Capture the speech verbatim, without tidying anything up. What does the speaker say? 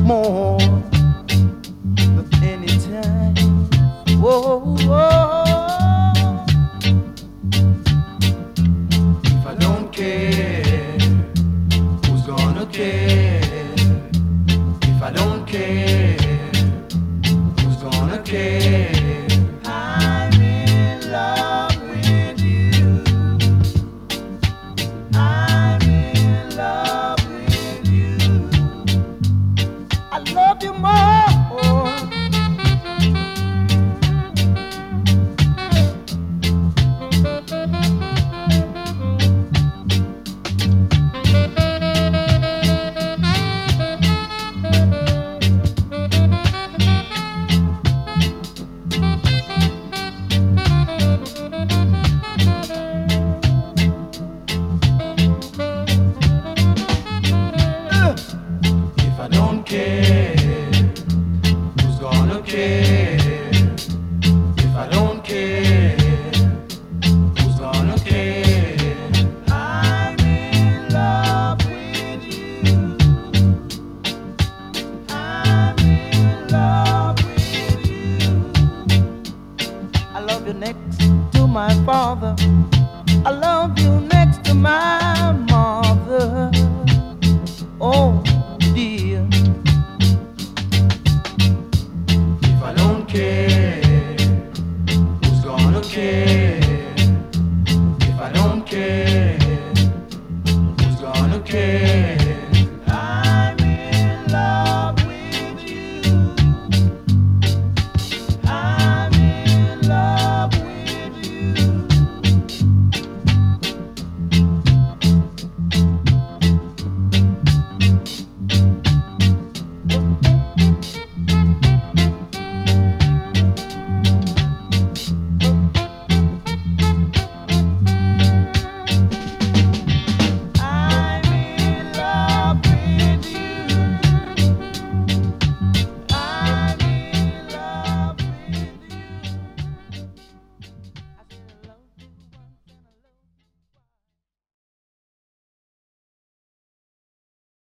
more than any time. Whoa, whoa. If I don't care, who's gonna care? If I don't care, who's gonna care? I'm in love with you. I'm in love with you. I love you more. If I don't care, who's gonna care? If I don't care, who's gonna care? I'm in love with you. I'm in love with you. I love you next to my father. I love you